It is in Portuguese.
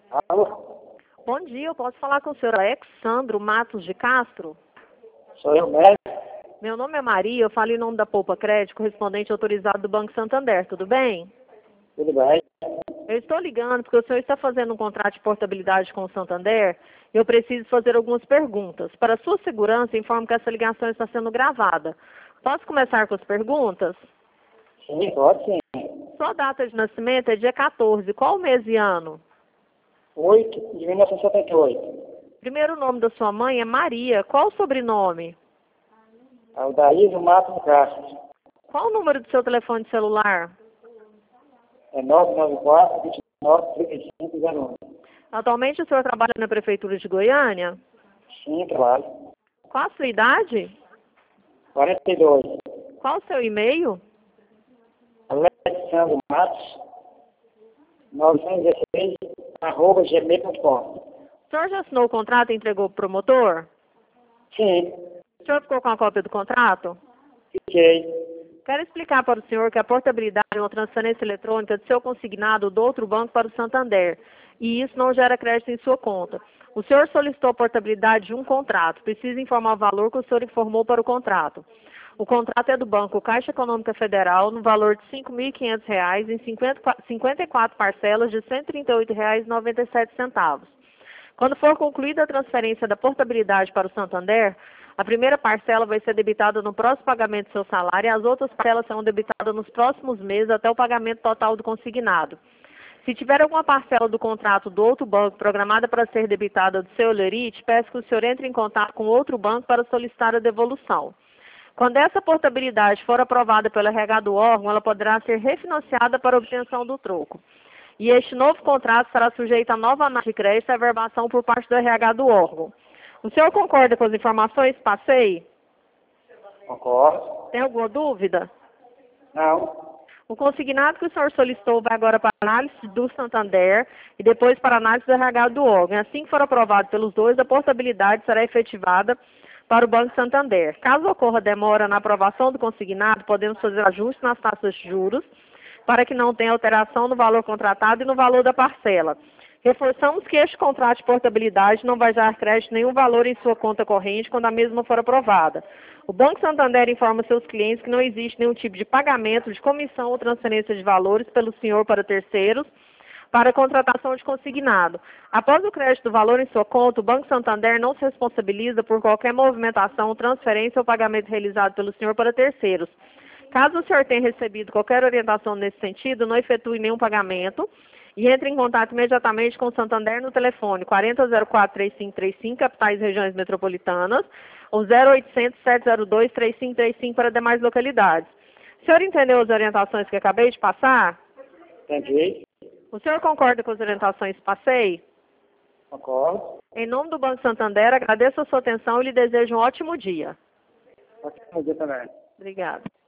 Alô? Bom dia, eu posso falar com o senhor Alexandro Matos de Castro? Sou eu mesmo? Meu nome é Maria, eu falo em nome da Poupa Crédito, correspondente autorizado do Banco Santander, tudo bem? Tudo bem? Eu estou ligando porque o senhor está fazendo um contrato de portabilidade com o Santander e eu preciso fazer algumas perguntas. Para sua segurança, informo que essa ligação está sendo gravada. Posso começar com as perguntas? Sim, pode sim. Sua data de nascimento é dia 14, qual mês e ano? 8 de 1978. Primeiro nome da sua mãe é Maria, qual o sobrenome? Aldaísio Matos Castro. Qual o número do seu telefone celular? É 994-29-3501. Atualmente o senhor trabalha na Prefeitura de Goiânia? Sim, trabalho. Qual a sua idade? 42. Qual o seu e-mail? Alexandre Matos, 916, @gmail.com. O senhor já assinou o contrato e entregou para o promotor? Sim, O senhor ficou com a cópia do contrato? fiquei. Quero explicar para o senhor que a portabilidade é uma transferência eletrônica de seu consignado do outro banco para o Santander, e isso não gera crédito em sua conta. O senhor solicitou a portabilidade de um contrato. Precisa informar o valor que o senhor informou para o contrato. O contrato é do Banco Caixa Econômica Federal, no valor de R$ 5.500, em 54 parcelas de R$ 138,97. Quando for concluída a transferência da portabilidade para o Santander, a primeira parcela vai ser debitada no próximo pagamento do seu salário e as outras parcelas serão debitadas nos próximos meses até o pagamento total do consignado. Se tiver alguma parcela do contrato do outro banco programada para ser debitada do seu lerite, peço que o senhor entre em contato com outro banco para solicitar a devolução. Quando essa portabilidade for aprovada pelo RH do órgão, ela poderá ser refinanciada para obtenção do troco. E este novo contrato será sujeito a nova análise de crédito e averbação por parte do RH do órgão. O senhor concorda com as informações que passei? Concordo. Tem alguma dúvida? Não. O consignado que o senhor solicitou vai agora para a análise do Santander e depois para a análise do RH do órgão. Assim que for aprovado pelos dois, a portabilidade será efetivada para o Banco Santander. Caso ocorra demora na aprovação do consignado, podemos fazer ajustes nas taxas de juros para que não tenha alteração no valor contratado e no valor da parcela. Reforçamos que este contrato de portabilidade não vai gerar crédito nenhum valor em sua conta corrente quando a mesma for aprovada. O Banco Santander informa seus clientes que não existe nenhum tipo de pagamento, de comissão ou transferência de valores pelo senhor para terceiros para a contratação de consignado. Após o crédito do valor em sua conta, o Banco Santander não se responsabiliza por qualquer movimentação, transferência ou pagamento realizado pelo senhor para terceiros. Caso o senhor tenha recebido qualquer orientação nesse sentido, não efetue nenhum pagamento e entre em contato imediatamente com o Santander no telefone 4004-3535, capitais e regiões metropolitanas, ou 0800-702-3535 para demais localidades. O senhor entendeu as orientações que acabei de passar? Entendi. O senhor concorda com as orientações que passei? Concordo. Em nome do Banco Santander, agradeço a sua atenção e lhe desejo um ótimo dia. Ótimo dia também. Obrigada.